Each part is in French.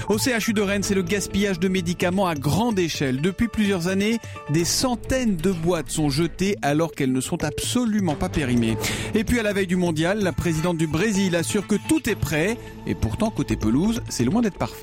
Au CHU de Rennes, c'est le gaspillage de médicaments à grande échelle. Depuis plusieurs années, des centaines de boîtes sont jetées alors qu'elles ne sont absolument pas périmées. Et puis à la veille du mondial, la présidente du Brésil assure que tout est prêt. Et pourtant, côté pelouse, c'est loin d'être parfait.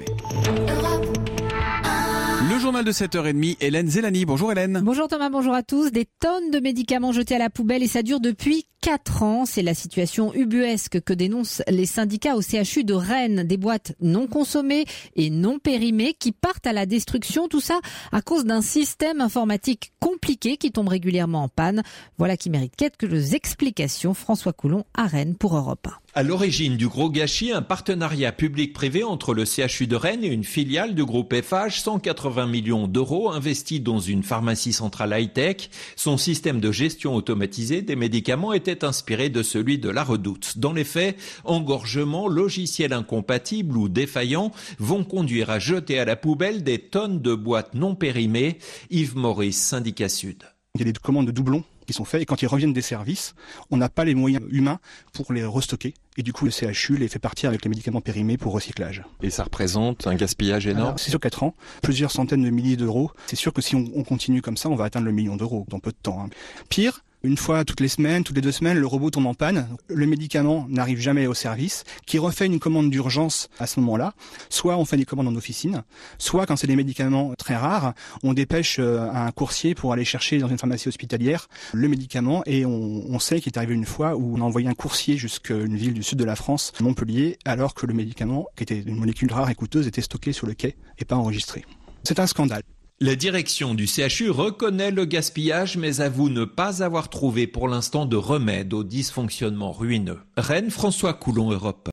Le journal de 7h30, Hélène Zélani. Bonjour Hélène. Bonjour Thomas, bonjour à tous. Des tonnes de médicaments jetés à la poubelle et ça dure depuis 4 ans. C'est la situation ubuesque que dénoncent les syndicats au CHU de Rennes. Des boîtes non consommées et non périmées qui partent à la destruction. Tout ça à cause d'un système informatique compliqué qui tombe régulièrement en panne. Voilà qui mérite quelques explications. François Coulon à Rennes pour Europe 1. À l'origine du gros gâchis, un partenariat public-privé entre le CHU de Rennes et une filiale du groupe FH, 180 millions d'euros investis dans une pharmacie centrale high-tech. Son système de gestion automatisé des médicaments était inspiré de celui de la Redoute. Dans les faits, engorgement, logiciels incompatibles ou défaillants vont conduire à jeter à la poubelle des tonnes de boîtes non périmées. Yves Maurice, Syndicat Sud. Il y a des commandes de doublons qui sont faits et quand ils reviennent des services, on n'a pas les moyens humains pour les restocker. Et du coup, le CHU les fait partir avec les médicaments périmés pour recyclage. Et ça représente un gaspillage énorme. Alors, c'est sur 4 ans, plusieurs centaines de milliers d'euros. C'est sûr que si on continue comme ça, on va atteindre le million d'euros dans peu de temps. Pire, une fois toutes les semaines, toutes les 2 semaines, le robot tombe en panne. Le médicament n'arrive jamais au service, qui refait une commande d'urgence à ce moment-là. Soit on fait des commandes en officine, soit quand c'est des médicaments très rares, on dépêche un coursier pour aller chercher dans une pharmacie hospitalière le médicament et on sait qu'il est arrivé une fois où on a envoyé un coursier jusqu'à une ville du sud de la France, Montpellier, alors que le médicament, qui était une molécule rare et coûteuse, était stocké sur le quai et pas enregistré. C'est un scandale. La direction du CHU reconnaît le gaspillage mais avoue ne pas avoir trouvé pour l'instant de remède au dysfonctionnement ruineux. Rennes, François Coulon, Europe.